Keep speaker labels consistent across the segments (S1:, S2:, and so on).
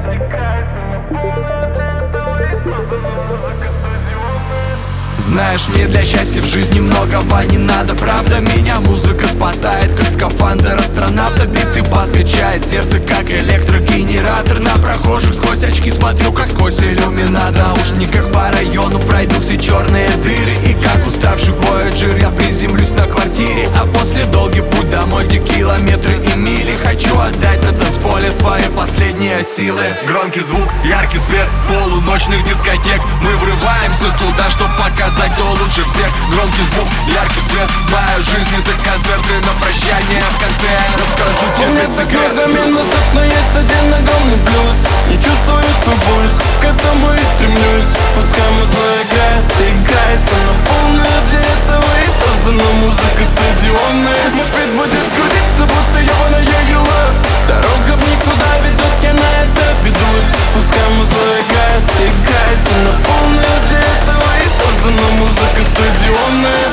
S1: Знаешь, мне для счастья в жизни многого не надо. Правда, меня музыка спасает, как скафандр астронавта. Биты бас качает сердце, как электрогенератор. На прохожих сквозь очки смотрю, как сквозь иллюминат. В наушниках по району пройду все черные дыры. И как уставший Voyager я приземлюсь на квартире. А после долгий путь домой, где километры и мили, хочу отдать на танцполе свои последние силы.
S2: Громкий звук, яркий свет полуночных дискотек. Мы врываемся туда, чтоб показать, кто лучше всех. Громкий звук, яркий свет. Моя жизнь — это концерты на прощание. В конце я расскажу тебе секрет.
S3: Много минусов, но есть один огромный плюс. Не чувствую свой пульс, к этому и стремлюсь. Пускай музыка играется на полную. Для этого и создана музыка стадионная. Мой шпиль будет крутиться, будто ебаная юла. Дорога в никуда ведет, я на это ведусь. Пускай музыка играется на полную. Для этого и создана музыка стадионная.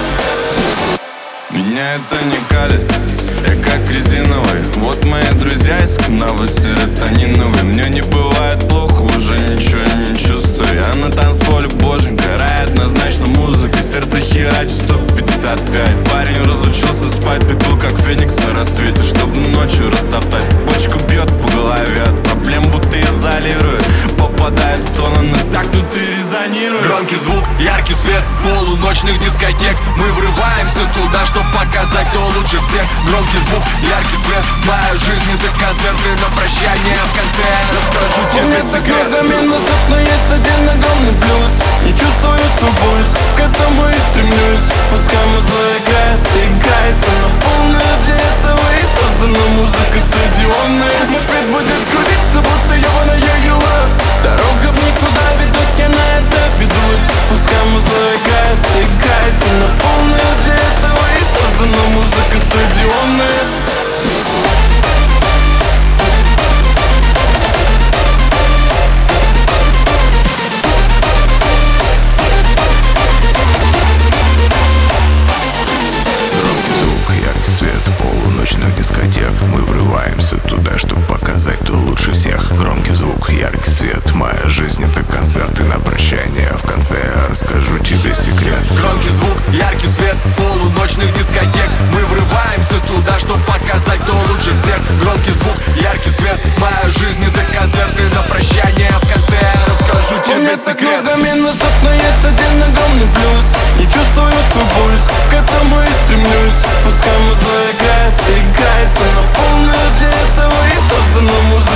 S3: Меня это не калит, я как резиновый. Вот мои друзья из канавы серотониновые. Мне не бывает плохо, уже ничего не чувствую. Я на танцполе, боженька, рай однозначно музыка. Сердце херачит 155. Парень разучился спать, бегал как феникс на рассвете, чтобы ночью растоптать. Бочку бьет по голове, от проблем будто изолирует. Попадает в тон, она так внутри резонирует.
S2: Громкий звук, яркий свет полуночных дискотек. Мы врываемся туда, чтоб показать, кто лучше всех. Громкий звук, яркий свет. Моя жизнь — это концерты на прощание. В конце я расскажу тебе секрет.
S3: Много минусов, но есть один огромный плюс. Не чувствую свой пульс, к этому и стремлюсь. Пускай музыка играется на полную. Для этого и создана музыка стадионная. Мой шпиль будет крутиться, будто ебаная юла. Дорога в никуда ведет, я на это ведусь. Пускай музыка играется на полную. Для этого и создана музыка стадионная.
S1: Полуночных дискотек. Мы врываемся туда, чтобы показать, кто лучше всех. Громкий звук, яркий свет. Моя жизнь — это концерты на прощание. В конце я расскажу тебе секрет.
S2: Громкий звук, яркий свет полуночных дискотек. Мы врываемся туда, чтобы показать, кто лучше всех. Громкий звук, яркий свет. Моя жизнь — это концерты на прощание. В конце я расскажу тебе секрет.
S3: Много минусов, но есть один огромный плюс. Не чувствую свой пульс, к этому и стремлюсь. Пускай музыка играется на полную. Для этого и создана музыка